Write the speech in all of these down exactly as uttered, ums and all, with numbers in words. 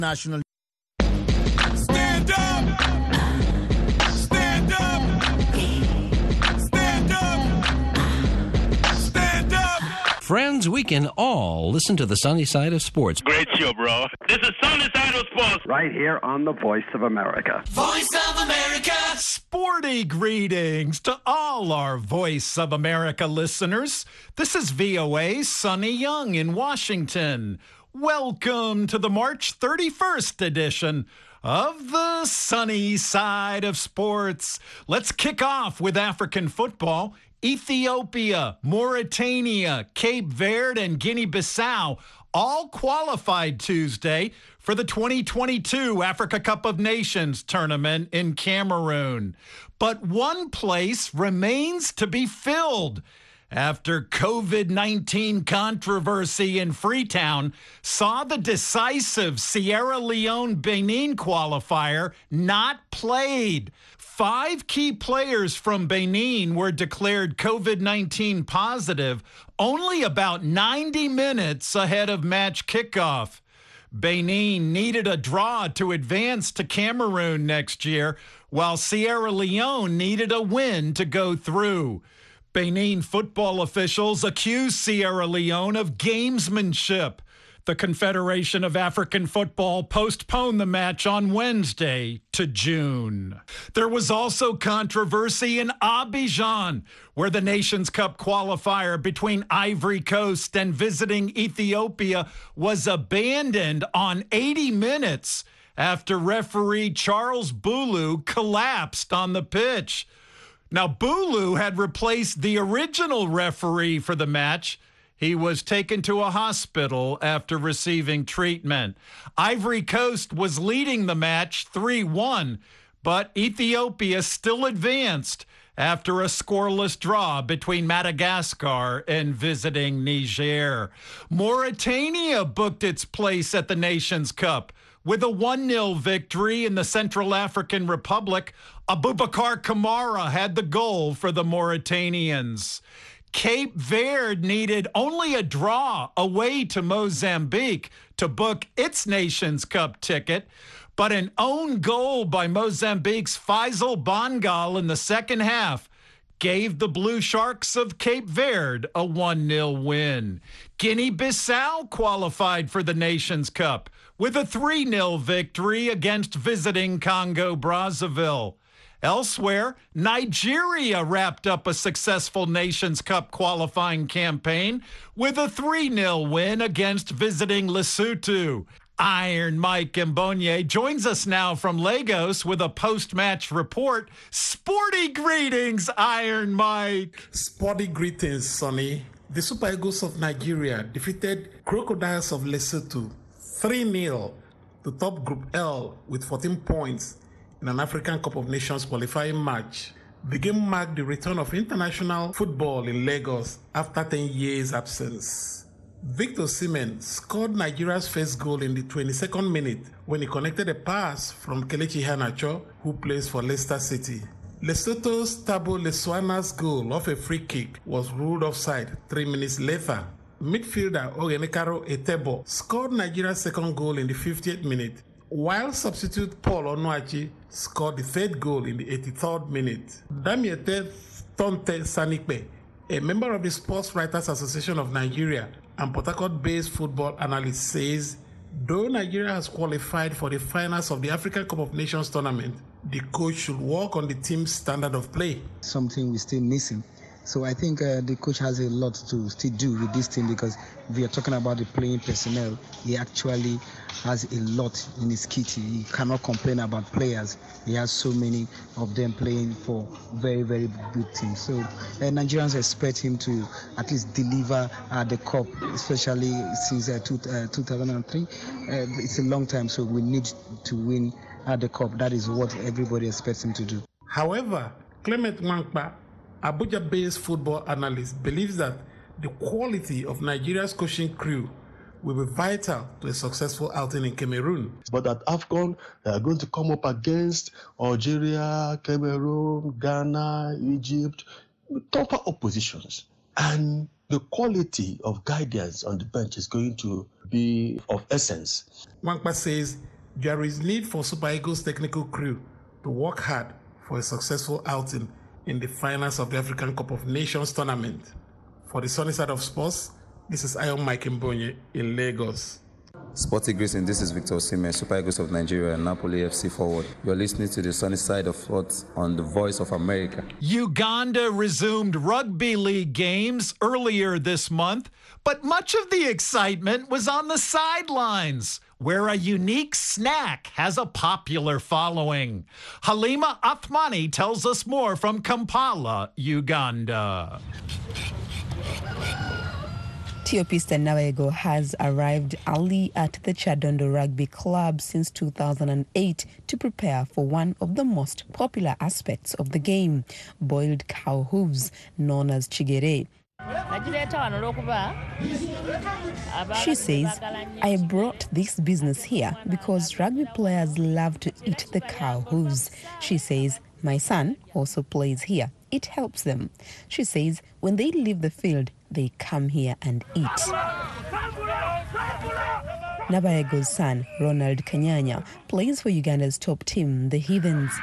National. Stand up! Stand up! Stand up! Stand up! Friends, we can all listen to the sunny side of sports. Great show, bro. This is Sunny Side of Sports. Right here on the Voice of America. Voice of America! Sporty greetings to all our Voice of America listeners. This is V O A's Sonny Young in Washington. Welcome to the March thirty-first edition of the Sunny Side of Sports. Let's kick off with African football. Ethiopia, Mauritania, Cape Verde, and Guinea-Bissau all qualified Tuesday for the twenty twenty-two Africa Cup of Nations tournament in Cameroon. But one place remains to be filled after COVID nineteen controversy in Freetown saw the decisive Sierra Leone-Benin qualifier not played. Five key players from Benin were declared COVID nineteen positive only about ninety minutes ahead of match kickoff. Benin needed a draw to advance to Cameroon next year, while Sierra Leone needed a win to go through. Benin football officials accused Sierra Leone of gamesmanship. The Confederation of African Football postponed the match on Wednesday to June. There was also controversy in Abidjan, where the Nations Cup qualifier between Ivory Coast and visiting Ethiopia was abandoned on eighty minutes after referee Charles Boulou collapsed on the pitch. Now, Boulou had replaced the original referee for the match. He was taken to a hospital after receiving treatment. Ivory Coast was leading the match three one, but Ethiopia still advanced after a scoreless draw between Madagascar and visiting Niger. Mauritania booked its place at the Nations Cup with a one nil victory in the Central African Republic. Abubakar Kamara had the goal for the Mauritanians. Cape Verde needed only a draw away to Mozambique to book its Nations Cup ticket, but an own goal by Mozambique's Faisal Bangal in the second half gave the Blue Sharks of Cape Verde a one nil win. Guinea-Bissau qualified for the Nations Cup with a three nil victory against visiting Congo-Brazzaville. Elsewhere, Nigeria wrapped up a successful Nations Cup qualifying campaign with a three nil win against visiting Lesotho. Iron Mike Mbonye joins us now from Lagos with a post-match report. Sporty greetings, Iron Mike. Sporty greetings, Sonny. The Super Eagles of Nigeria defeated Crocodiles of Lesotho three nil to top Group L with fourteen points in an African Cup of Nations qualifying match. The game marked the return of international football in Lagos after ten years absence. Victor Osimhen scored Nigeria's first goal in the twenty-second minute when he connected a pass from Kelechi Iheanacho, who plays for Leicester City. Lesotho's Tabo Leswana's goal off a free kick was ruled offside three minutes later. Midfielder Ogenekaro Etebo scored Nigeria's second goal in the fiftieth minute, while substitute Paul Onuachi scored the third goal in the eighty-third minute. Damiete Tonte Sanikpe, a member of the Sports Writers Association of Nigeria and Port Harcourt-based football analyst, says though Nigeria has qualified for the finals of the African Cup of Nations tournament, the coach should work on the team's standard of play. Something we're still missing. So I think uh, the coach has a lot to still do with this team, because if we are talking about the playing personnel, he actually has a lot in his kit. He cannot complain about players. He has so many of them playing for very, very good teams. So uh, Nigerians expect him to at least deliver uh, the cup, especially since uh, two, uh, two thousand three. Uh, it's a long time, so we need to win uh, the cup. That is what everybody expects him to do. However, Clement Wankpa, Abuja-based football analyst, believes that the quality of Nigeria's coaching crew will be vital to a successful outing in Cameroon. But at AFCON, they are going to come up against Algeria, Cameroon, Ghana, Egypt, tougher oppositions. And the quality of guidance on the bench is going to be of essence. Wankpa says there is need for Super Eagles technical crew to work hard for a successful outing in the finals of the African Cup of Nations tournament. For the sunny side of sports, this is Ayon Mike Mbonye in Lagos. Sporty greetings, this is Victor Osimhen, Super Eagles of Nigeria and Napoli F C forward. You're listening to the sunny side of sports on the Voice of America. Uganda resumed rugby league games earlier this month, but much of the excitement was on the sidelines, where a unique snack has a popular following. Halima Athmani tells us more from Kampala, Uganda. Theopista Navaego has arrived early at the Chadondo Rugby Club since two thousand eight to prepare for one of the most popular aspects of the game, boiled cow hooves, known as chigere. She says, I brought this business here because rugby players love to eat the cow hooves. She says, my son also plays here. It helps them. She says, when they leave the field, they come here and eat. Nabaego's son, Ronald Kanyanya, plays for Uganda's top team, the Heathens.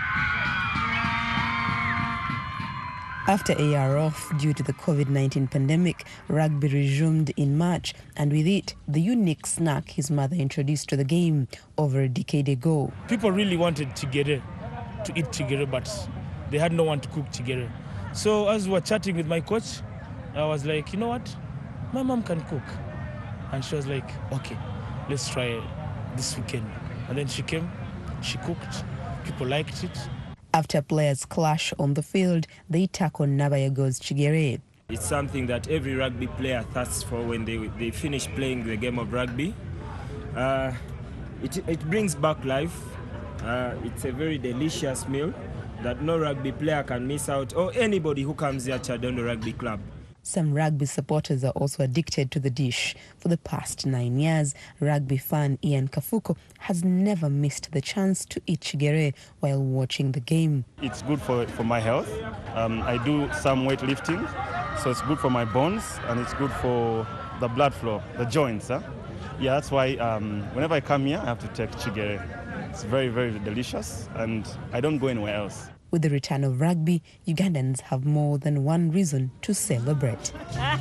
After a year off due to the COVID nineteen pandemic, rugby resumed in March, and with it, the unique snack his mother introduced to the game over a decade ago. People really wanted chigere, to eat chigere, but they had no one to cook chigere. So as we were chatting with my coach, I was like, you know what, my mom can cook. And she was like, okay, let's try it this weekend. And then she came, she cooked, people liked it. After players clash on the field, they tackle Nabaego's chigere. It's something that every rugby player thirsts for when they, they finish playing the game of rugby. Uh, it, it brings back life. Uh, it's a very delicious meal that no rugby player can miss out, or anybody who comes here at Chadondo Rugby Club. Some rugby supporters are also addicted to the dish. For the past nine years, rugby fan Ian Kafuko has never missed the chance to eat chigere while watching the game. It's good for, for my health. Um, I do some weightlifting, so it's good for my bones and it's good for the blood flow, the joints. Huh? Yeah, that's why um, whenever I come here, I have to take chigere. It's very, very delicious, and I don't go anywhere else. With the return of rugby, Ugandans have more than one reason to celebrate.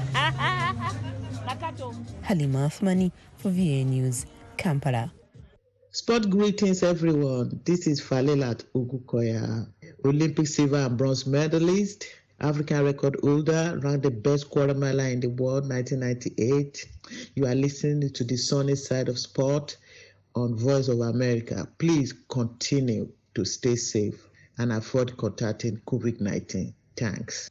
Halima Athmani for V A News, Kampala. Sport greetings, everyone. This is Falelat Ugukoya, Olympic silver and bronze medalist, African record holder, ranked the best quarter miler in the world, nineteen ninety-eight. You are listening to the sunny side of sport on Voice of America. Please continue to stay safe and avoid contacting COVID nineteen. Thanks.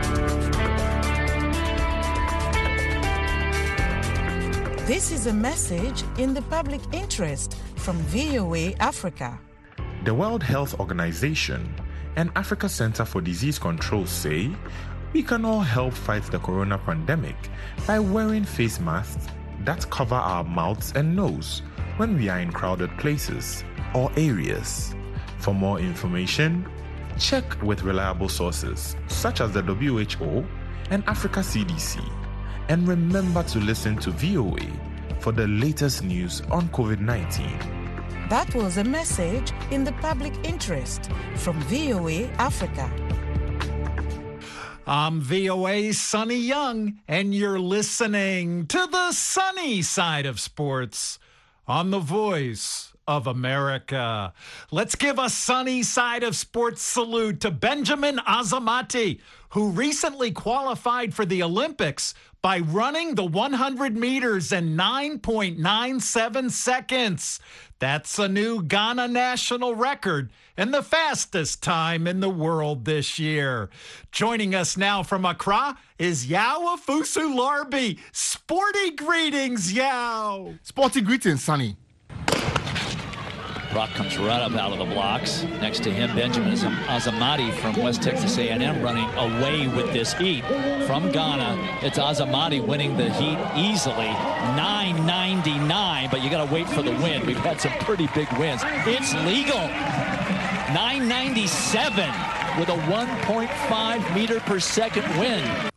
This is a message in the public interest from V O A Africa. The World Health Organization and Africa Center for Disease Control say we can all help fight the corona pandemic by wearing face masks that cover our mouths and nose when we are in crowded places or areas. For more information, check with reliable sources such as the W H O and Africa C D C. And remember to listen to V O A for the latest news on COVID nineteen. That was a message in the public interest from V O A Africa. I'm V O A's Sonny Young, and you're listening to the sunny side of sports on the Voice of America. Let's give a sunny side of sports salute to Benjamin Azamati, who recently qualified for the Olympics by running the one hundred meters in nine point nine seven seconds. That's a new Ghana national record and the fastest time in the world this year. Joining us now from Accra is Yao Afusu Larbi. Sporty greetings, Yao. Sporty greetings, Sonny. Brock comes right up out of the blocks. Next to him, Benjamin Azamati from West Texas A and M running away with this heat. From Ghana, it's Azamati winning the heat easily, nine ninety-nine, but you got to wait for the win. We've had some pretty big wins. It's legal. nine ninety-seven with a one point five meter per second win.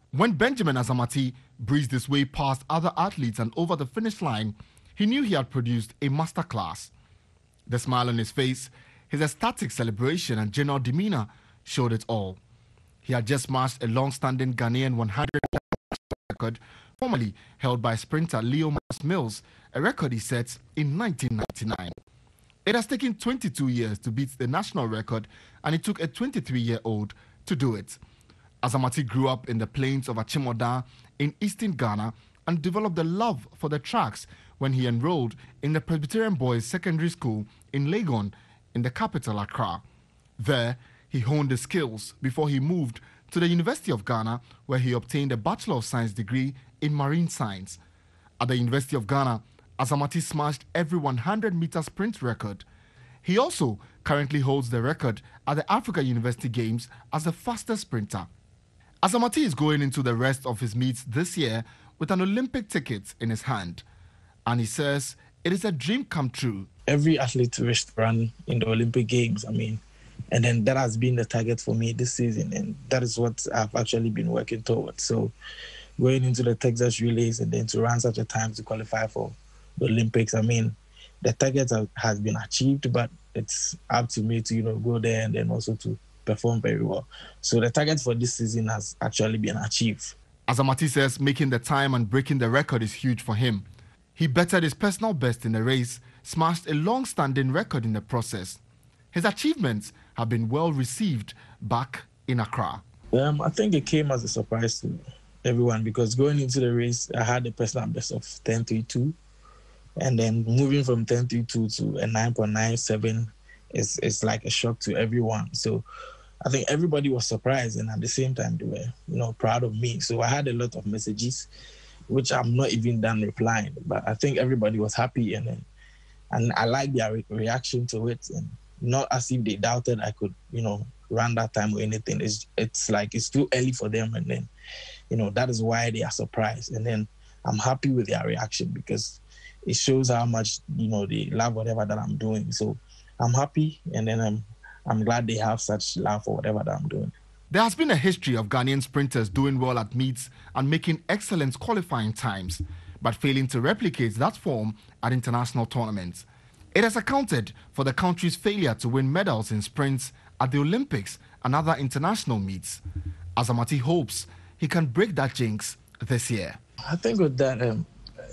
When Benjamin Azamati breezed his way past other athletes and over the finish line, he knew he had produced a masterclass. The smile on his face, his ecstatic celebration and general demeanor showed it all. He had just smashed a long-standing Ghanaian one hundred record, formerly held by sprinter Leo Mills, a record he set in nineteen ninety-nine. It has taken twenty-two years to beat the national record, and it took a twenty-three-year-old to do it. Azamati grew up in the plains of Achimota in eastern Ghana and developed a love for the tracks when he enrolled in the Presbyterian Boys Secondary School in Legon in the capital Accra. There, he honed his skills before he moved to the University of Ghana, where he obtained a Bachelor of Science degree in Marine Science. At the University of Ghana, Azamati smashed every one hundred meter sprint record. He also currently holds the record at the Africa University Games as the fastest sprinter. Azamati is going into the rest of his meets this year with an Olympic ticket in his hand. And he says it is a dream come true. Every athlete wishes to run in the Olympic Games, I mean, and then that has been the target for me this season, and that is what I've actually been working towards. So going into the Texas relays and then to run such a time to qualify for the Olympics, I mean, the target has been achieved, but it's up to me to, you know, go there and then also to perform very well. So the target for this season has actually been achieved. Azamati says making the time and breaking the record is huge for him. He bettered his personal best in the race, smashed a long-standing record in the process. His achievements have been well received back in Accra. Um, I think it came as a surprise to everyone because going into the race, I had a personal best of ten thirty-two, and then moving from ten thirty-two to a nine point nine seven is is like a shock to everyone. So I think everybody was surprised, and at the same time they were, you know, proud of me. So I had a lot of messages, which I'm not even done replying, but I think everybody was happy, and then and I like their re- reaction to it, and not as if they doubted I could, you know, run that time or anything. It's it's like it's too early for them, and then, you know, that is why they are surprised. And then I'm happy with their reaction because it shows how much, you know, they love whatever that I'm doing. So I'm happy, and then I'm I'm glad they have such love for whatever that I'm doing. There has been a history of Ghanaian sprinters doing well at meets and making excellent qualifying times, but failing to replicate that form at international tournaments. It has accounted for the country's failure to win medals in sprints at the Olympics and other international meets. Azamati hopes he can break that jinx this year. I think with that, um,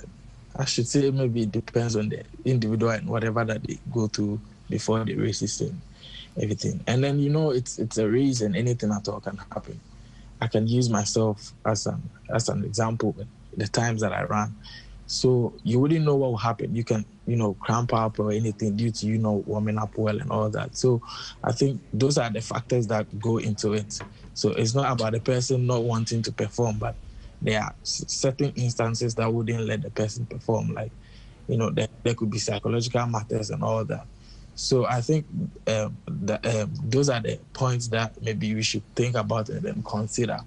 I should say maybe it depends on the individual and whatever that they go through before the races and everything. And then, you know, it's it's a race and anything at all can happen. I can use myself as an, as an example with the times that I ran. So you wouldn't know what will happen. You can, you know, cramp up or anything due to, you know, warming up well and all that. So I think those are the factors that go into it. So it's not about the person not wanting to perform, but there are certain instances that wouldn't let the person perform. Like, you know, there, there could be psychological matters and all that. So I think um, that, um, those are the points that maybe we should think about and then consider.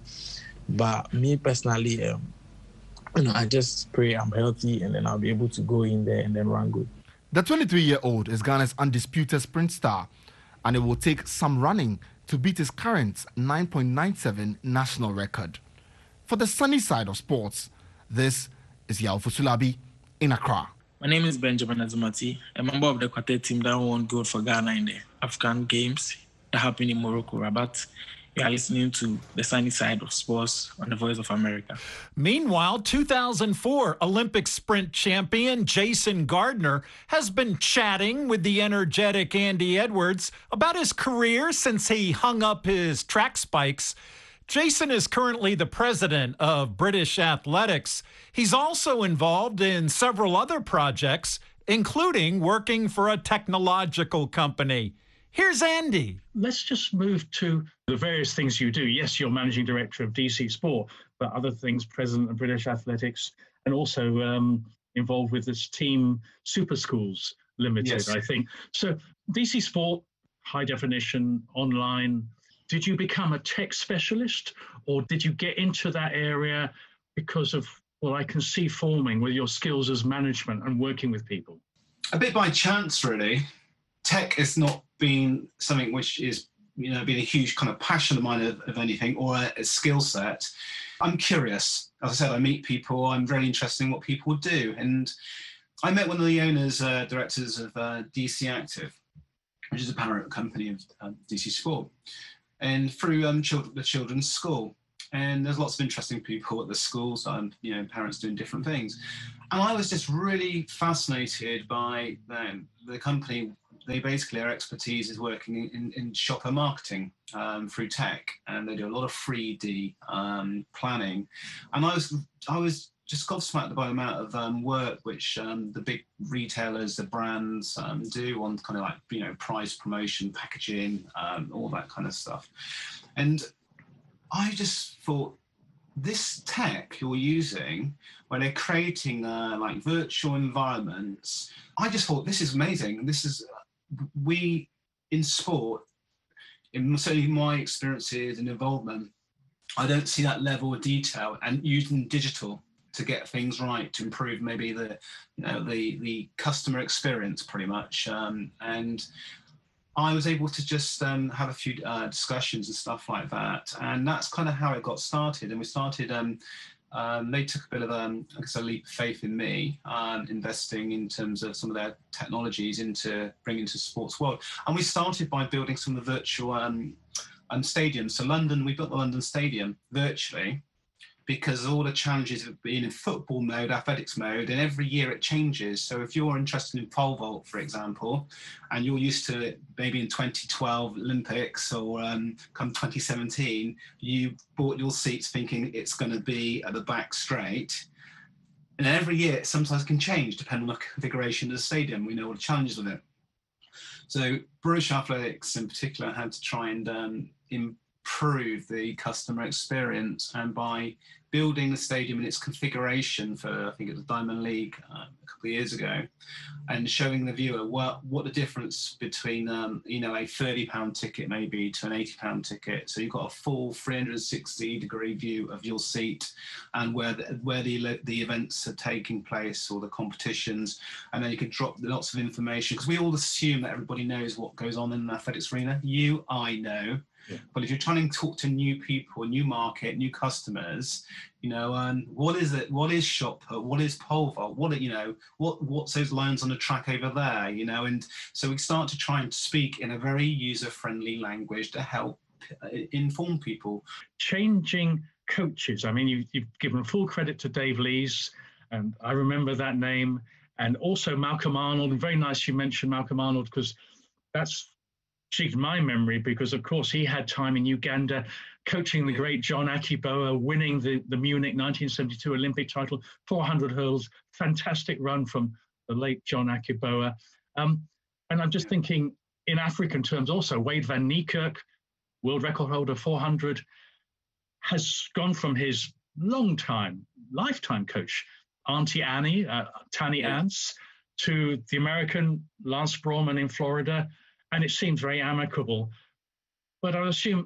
But me personally, um, you know, I just pray I'm healthy and then I'll be able to go in there and then run good. The twenty-three-year-old is Ghana's undisputed sprint star, and it will take some running to beat his current nine point nine seven national record. For the sunny side of sports, this is Yao Fusulabi in Accra. My name is Benjamin Azamati, a member of the quartet team that won gold for Ghana in the African Games that happened in Morocco, Rabat. You are listening to the sunny side of sports on the Voice of America. Meanwhile, two thousand four Olympic sprint champion Jason Gardner has been chatting with the energetic Andy Edwards about his career since he hung up his track spikes. Jason is currently the president of British Athletics. He's also involved in several other projects, including working for a technological company. Here's Andy. Let's just move to the various things you do. Yes, you're managing director of D C Sport, but other things, president of British Athletics, and also um, involved with this team Super Schools Limited, yes. I think. So D C Sport, high definition, online. Did you become a tech specialist, or did you get into that area because of, well, I can see forming with your skills as management and working with people? A bit by chance, really. Tech has not been something which is, you know, been a huge kind of passion of mine of, of anything or a, a skill set. I'm curious. As I said, I meet people. I'm very interested in what people do. And I met one of the owners, uh, directors of uh, D C Active, which is a parent company of uh, D C Sport, and through um, children, the children's school. And there's lots of interesting people at the schools, and you know, parents doing different things. And I was just really fascinated by them. The company, they basically, their expertise is working in, in shopper marketing um, through tech, and they do a lot of three D um, planning. And I was, I was just gobsmacked by the amount of um, work which um, the big retailers, the brands um, do on kind of like, you know, price, promotion, packaging, um, all that kind of stuff. And I just thought, this tech you're using, where they're creating uh, like virtual environments, I just thought, this is amazing. This is, we in sport, in certainly my experiences and involvement, I don't see that level of detail, and using digital to get things right, to improve maybe the, you know, the the customer experience pretty much. Um, and I was able to just um, have a few uh, discussions and stuff like that. And that's kind of how it got started. And we started, um, um, they took a bit of um, I guess a leap of faith in me, um, investing in terms of some of their technologies into bringing to sports world. And we started by building some of the virtual um, um, stadiums. So London, we built the London Stadium virtually, because all the challenges of being in football mode, athletics mode, and every year it changes. So if you're interested in pole vault, for example, and you're used to it maybe in twenty twelve Olympics or um, come twenty seventeen, you bought your seats thinking it's going to be at the back straight. And every year it sometimes can change depending on the configuration of the stadium. We know all the challenges with it. So British Athletics in particular had to try and um, improve the customer experience, and by building the stadium in its configuration for, I think it was Diamond League uh, a couple of years ago, and showing the viewer what, what the difference between, um, you know, a thirty pound ticket maybe to an eighty pound ticket. So you've got a full three hundred sixty degree view of your seat and where the, where the, the events are taking place or the competitions. And then you can drop lots of information, because we all assume that everybody knows what goes on in an athletics arena. You, I know. Yeah. But if you're trying to talk to new people, new market, new customers, you know, um, what is it? What is shopper? What is pole vault? What are, you know, what what's those lines on the track over there? You know, and so we start to try and speak in a very user-friendly language to help uh, inform people. Changing coaches. I mean, you, you've given full credit to Dave Lees, and I remember that name, and also Malcolm Arnold. And very nice you mentioned Malcolm Arnold, because that's cheated my memory, because of course he had time in Uganda coaching the great John Akiboa, winning the, the Munich nineteen seventy-two Olympic title, four hundred hurdles, fantastic run from the late John Akiboa. Um, and I'm just thinking in African terms also, Wade van Niekerk, world record holder four hundred, has gone from his long time, lifetime coach, Auntie Annie, uh, Tani Ants, to the American Lance Brawman in Florida. And it seems very amicable. But I assume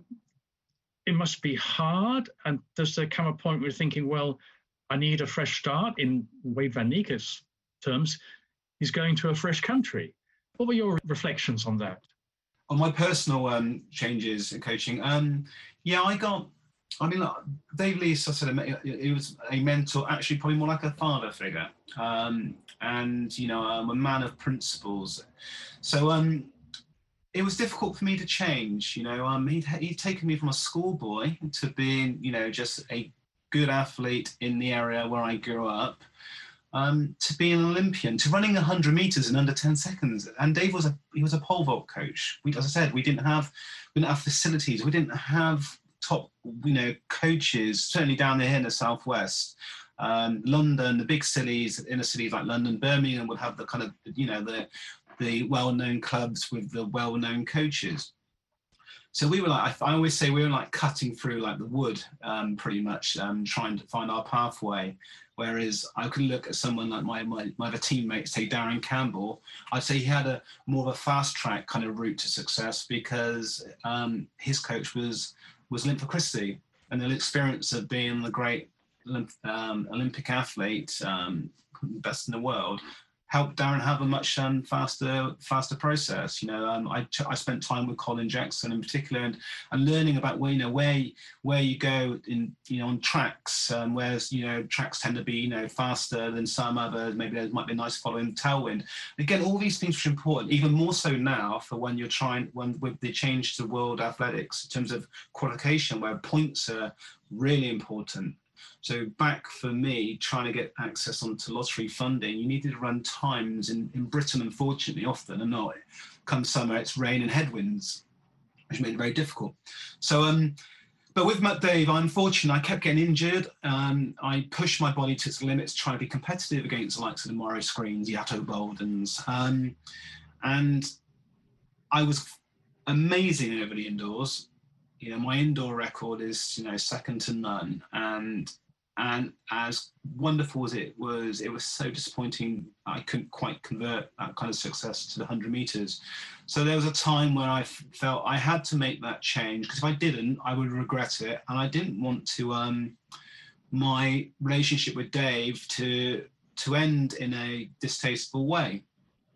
it must be hard. And does there come a point where you're thinking, well, I need a fresh start? In Wade van Niekerk's terms, he's going to a fresh country. What were your reflections on that? On my personal um, changes in coaching, um, yeah, I got, I mean, look, Dave Lees, I said, he was a mentor, actually probably more like a father figure, um, and, you know, um, a man of principles. So, um, it was difficult for me to change, you know. Um, he'd, he'd taken me from a schoolboy to being, you know, just a good athlete in the area where I grew up, um, to being an Olympian, to running one hundred meters in under ten seconds. And Dave was a he was a pole vault coach. We, as I said, we didn't have we didn't have facilities. We didn't have top, you know, coaches. Certainly down here in the southwest, um, London, the big cities, inner cities like London, Birmingham would have the kind of, you know, the the well-known clubs with the well-known coaches. So we were like, I always say we were like cutting through like the wood, um, pretty much, um, trying to find our pathway. Whereas I could look at someone like my, my, my other teammates, say Darren Campbell, I'd say he had a more of a fast track kind of route to success, because um, his coach was, was Linford Christie, and the experience of being the great um, Olympic athlete, um, best in the world, helped Darren have a much um, faster faster process. You know, um, I, I spent time with Colin Jackson in particular, and, and learning about where you know where where you go in you know on tracks, um, whereas you know tracks tend to be you know faster than some others. Maybe there might be a nice following tailwind. Again, all these things are important, even more so now for when you're trying when with the change to world athletics in terms of qualification, where points are really important. So back for me, trying to get access onto lottery funding, you needed to run times in, in Britain, unfortunately, often and not. Come summer, it's rain and headwinds, which made it very difficult. So, um, but with Matt Dave, I'm fortunate. I kept getting injured. Um, I pushed my body to its limits, trying to be competitive against the likes of the Morrow Screens, Yato Boldens. Um, and I was amazing over the indoors. You know, my indoor record is, you know, second to none. And And as wonderful as it was, it was so disappointing. I couldn't quite convert that kind of success to the one hundred meters. So there was a time where I felt I had to make that change, because if I didn't, I would regret it. And I didn't want to um, my relationship with Dave to to end in a distasteful way.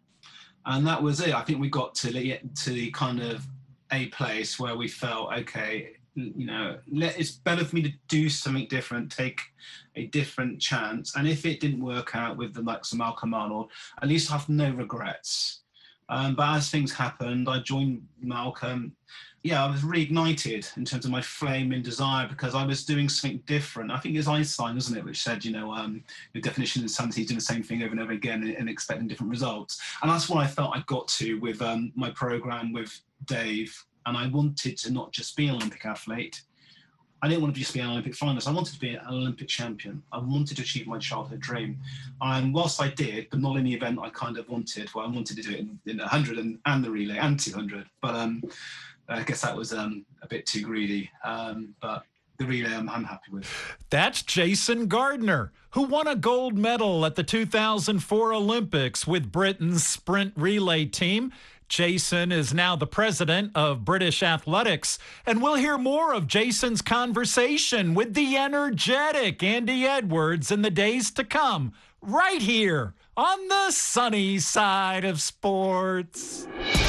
And that was it. I think we got to the, to the kind of a place where we felt, okay, you know, it's better for me to do something different, take a different chance. And if it didn't work out with the likes of Malcolm Arnold, at least I have no regrets. Um, but as things happened, I joined Malcolm. Yeah, I was reignited in terms of my flame and desire, because I was doing something different. I think it was Einstein, wasn't it, which said, you know, um, the definition of insanity is doing the same thing over and over again and, and expecting different results. And that's what I felt I got to with um, my program with Dave. And I wanted to not just be an Olympic athlete. I didn't want to just be an Olympic finalist. I wanted to be an Olympic champion. I wanted to achieve my childhood dream. And whilst I did, but not in the event I kind of wanted, well, I wanted to do it in, in one hundred and, and the relay and two hundred. But um, I guess that was um, a bit too greedy. Um, but the relay I'm, I'm happy with. That's Jason Gardner, who won a gold medal at the two thousand four Olympics with Britain's sprint relay team. Jason is now the president of British Athletics, and we'll hear more of Jason's conversation with the energetic Andy Edwards in the days to come, right here on the sunny side of sports.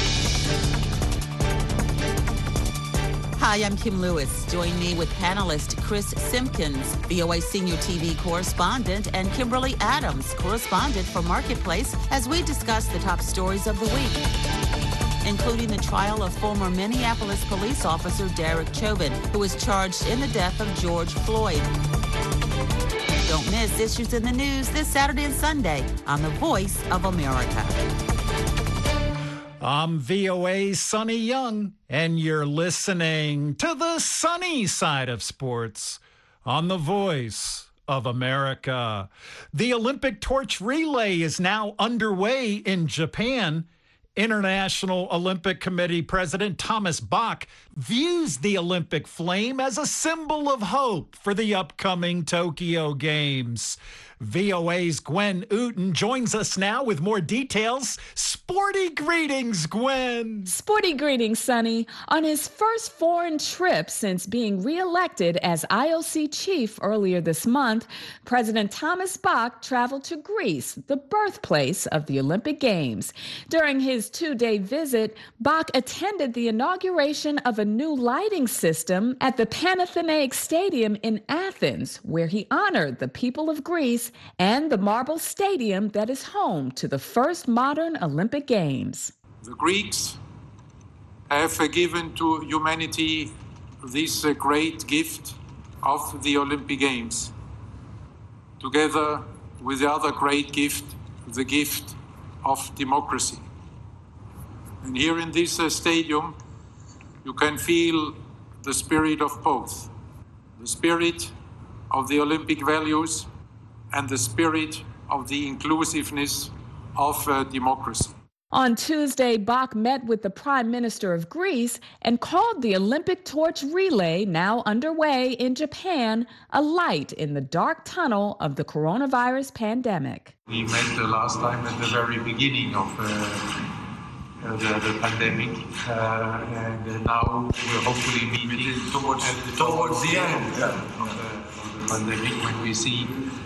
Hi, I'm Kim Lewis. Join me with panelist Chris Simpkins, V O A senior T V correspondent, and Kimberly Adams, correspondent for Marketplace, as we discuss the top stories of the week, including the trial of former Minneapolis police officer Derek Chauvin, who was charged in the death of George Floyd. Don't miss Issues in the News this Saturday and Sunday on The Voice of America. I'm V O A's Sonny Young, and you're listening to the sunny side of sports on The Voice of America. The Olympic torch relay is now underway in Japan. International Olympic Committee President Thomas Bach views the Olympic flame as a symbol of hope for the upcoming Tokyo Games. V O A's Gwen Uten joins us now with more details. Sporty greetings, Gwen. Sporty greetings, Sonny. On his first foreign trip since being reelected as I O C chief earlier this month, President Thomas Bach traveled to Greece, the birthplace of the Olympic Games. During his two-day visit, Bach attended the inauguration of a new lighting system at the Panathenaic Stadium in Athens, where he honored the people of Greece and the marble stadium that is home to the first modern Olympic Games. The Greeks have given to humanity this great gift of the Olympic Games, together with the other great gift, the gift of democracy. And here in this stadium, you can feel the spirit of both, the spirit of the Olympic values and the spirit of the inclusiveness of uh, democracy. On Tuesday, Bach met with the Prime Minister of Greece and called the Olympic torch relay, now underway in Japan, a light in the dark tunnel of the coronavirus pandemic. We met the last time at the very beginning of uh, uh, the, the pandemic, uh, and now we're hopefully meeting towards, towards the end yeah. of, uh, of the pandemic, when we see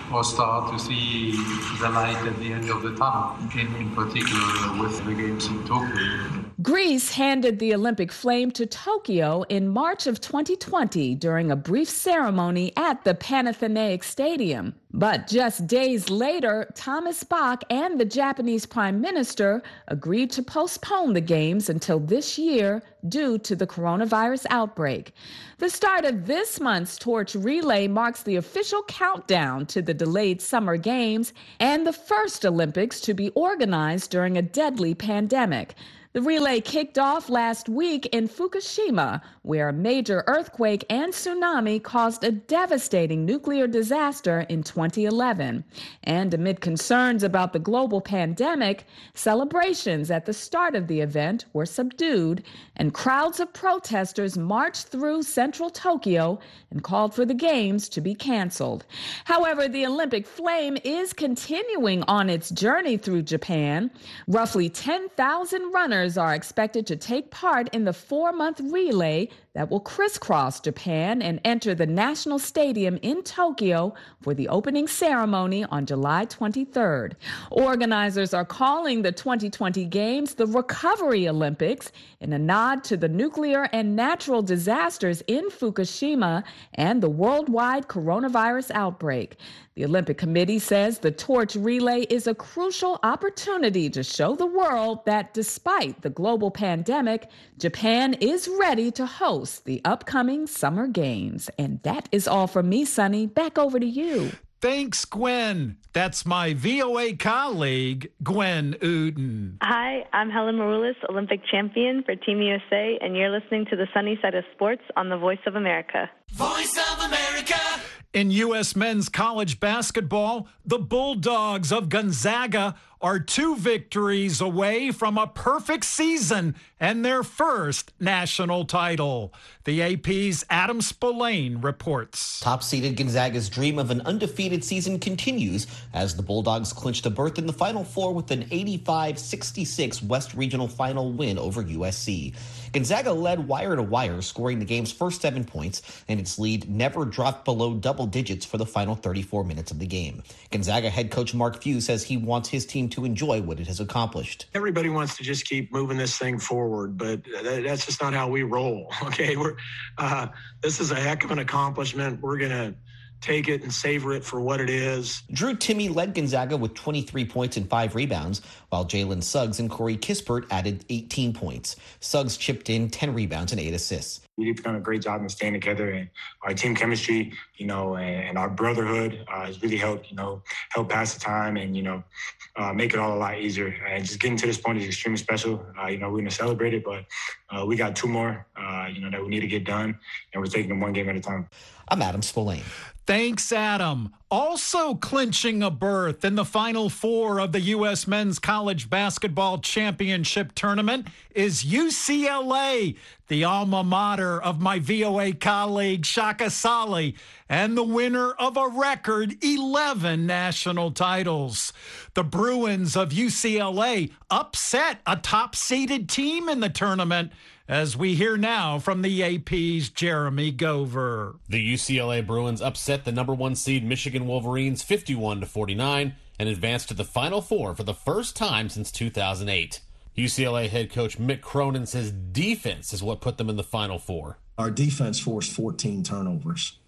or start to see the light at the end of the tunnel, in, in particular with the games in Tokyo. Greece handed the Olympic flame to Tokyo in March of twenty twenty during a brief ceremony at the Panathenaic Stadium. But just days later, Thomas Bach and the Japanese Prime Minister agreed to postpone the Games until this year due to the coronavirus outbreak. The start of this month's torch relay marks the official countdown to the delayed Summer Games and the first Olympics to be organized during a deadly pandemic. The relay kicked off last week in Fukushima, where a major earthquake and tsunami caused a devastating nuclear disaster in twenty eleven. And amid concerns about the global pandemic, celebrations at the start of the event were subdued, and crowds of protesters marched through central Tokyo and called for the Games to be canceled. However, the Olympic flame is continuing on its journey through Japan. Roughly ten thousand runners are expected to take part in the four-month relay that will crisscross Japan and enter the National Stadium in Tokyo for the opening ceremony on July twenty-third. Organizers are calling the twenty twenty Games the Recovery Olympics in a nod to the nuclear and natural disasters in Fukushima and the worldwide coronavirus outbreak. The Olympic Committee says the torch relay is a crucial opportunity to show the world that despite the global pandemic, Japan is ready to host the upcoming Summer Games. And that is all from me, Sonny. Back over to you. Thanks, Gwen. That's my V O A colleague, Gwen Uden. Hi, I'm Helen Maroulis, Olympic champion for Team U S A, and you're listening to the Sunny Side of Sports on the Voice of America. Voice of America. In U S men's college basketball, the Bulldogs of Gonzaga are two victories away from a perfect season and their first national title. The A P's Adam Spillane reports. Top-seeded Gonzaga's dream of an undefeated season continues as the Bulldogs clinched a berth in the Final Four with an eighty-five sixty-six West Regional Final win over U S C. Gonzaga led wire to wire, scoring the game's first seven points, and its lead never dropped below double digits for the final thirty-four minutes of the game. Gonzaga head coach Mark Few says he wants his team to enjoy what it has accomplished. Everybody wants to just keep moving this thing forward, but that's just not how we roll. Okay, we're uh, this is a heck of an accomplishment. We're gonna take it and savor it for what it is. Drew Timme led Gonzaga with twenty-three points and five rebounds, while Jalen Suggs and Corey Kispert added eighteen points. Suggs chipped in ten rebounds and eight assists. We've done a great job in staying together, and our team chemistry, you know, and our brotherhood uh, has really helped, you know, help pass the time and, you know, uh, make it all a lot easier. And just getting to this point is extremely special. Uh, you know, we're going to celebrate it, but uh, we got two more, uh, you know, that we need to get done, and we're taking them one game at a time. I'm Adam Spillane. Thanks, Adam. Also clinching a berth in the Final Four of the U S Men's College Basketball Championship Tournament is U C L A, the alma mater of my V O A colleague Shaka Sali, and the winner of a record eleven national titles. The Bruins of U C L A upset a top-seeded team in the tournament, as we hear now from the A P's Jeremy Gover. The U C L A Bruins upset the number one seed Michigan Wolverines fifty-one to forty-nine and advanced to the Final Four for the first time since two thousand eight. U C L A head coach Mick Cronin says defense is what put them in the Final Four. Our defense forced fourteen turnovers.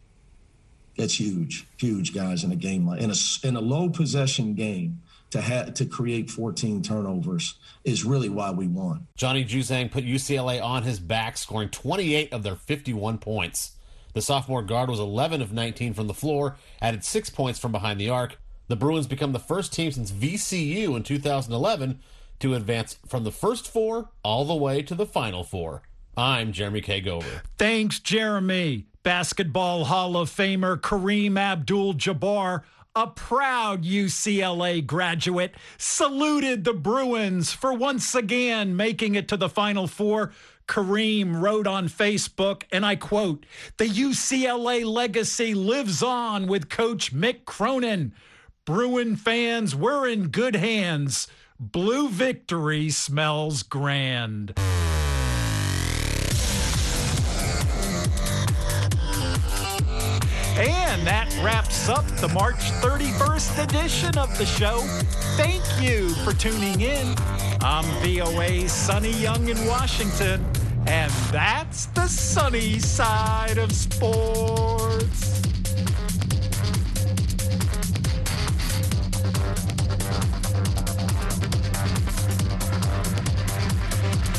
That's huge, huge, guys, in a game like in a in a low possession game. To have to create fourteen turnovers is really why we won. Johnny Juzang put U C L A on his back, scoring twenty-eight of their fifty-one points. The sophomore guard was eleven of nineteen from the floor, added six points from behind the arc. The Bruins become the first team since V C U in two thousand eleven to advance from the first four all the way to the Final Four. I'm Jeremy K. Gover. Thanks, Jeremy. Basketball Hall of Famer Kareem Abdul-Jabbar, a proud U C L A graduate, saluted the Bruins for once again making it to the Final Four. Kareem wrote on Facebook, and I quote, "The U C L A legacy lives on with Coach Mick Cronin. Bruin fans, we're in good hands. Blue victory smells grand." And that wraps up the March thirty-first edition of the show. Thank you for tuning in. I'm V O A's Sonny Young in Washington, and that's the sunny side of sports.